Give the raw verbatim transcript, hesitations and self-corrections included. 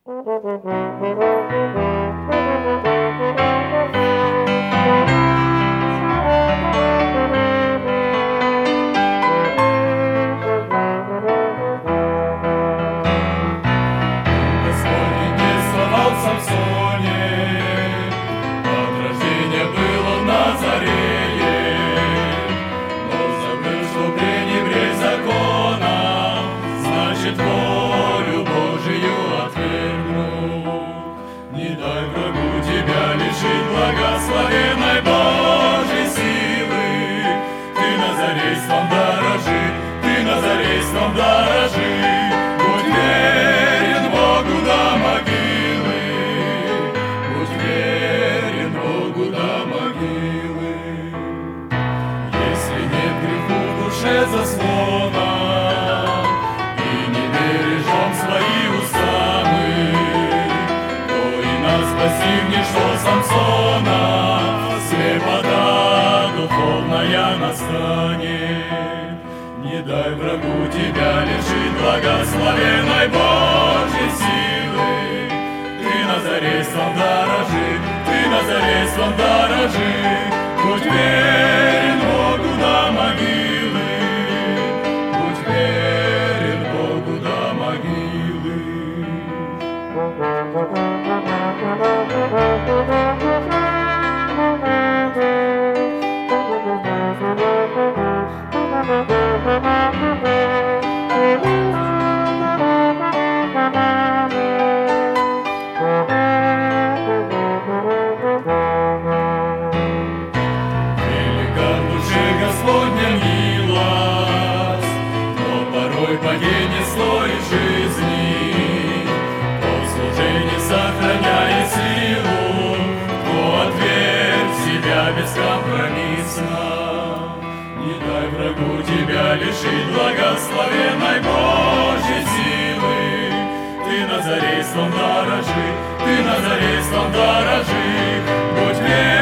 Волю Божию отвергнул. Не дай врагу тебя лишить благословенной Божьей силы. Ты назарейством дорожи, ты назарейством дорожи. Будь верен Богу до могилы, будь верен Богу до могилы. Если нет греху в душе заслона, свои уста мы, то и нас постигнет, что Самсона слепота духовная настанет. Не дай врагу тебя лишить благословенной Божьей силы. Ты назарейством дорожи, ты назарейством дорожи. Будь верен Богу до могилы, будь верен Богу до могилы. Велика в душе Господня милость, но порой падение слоит жизни. Служение сохраняет силу, кто отверг себя бескомпромиссно. Не дай врагу тебя лишить благословенной Божьей силы. Ты назарейством дорожи, ты назарейством дорожи. Будь верен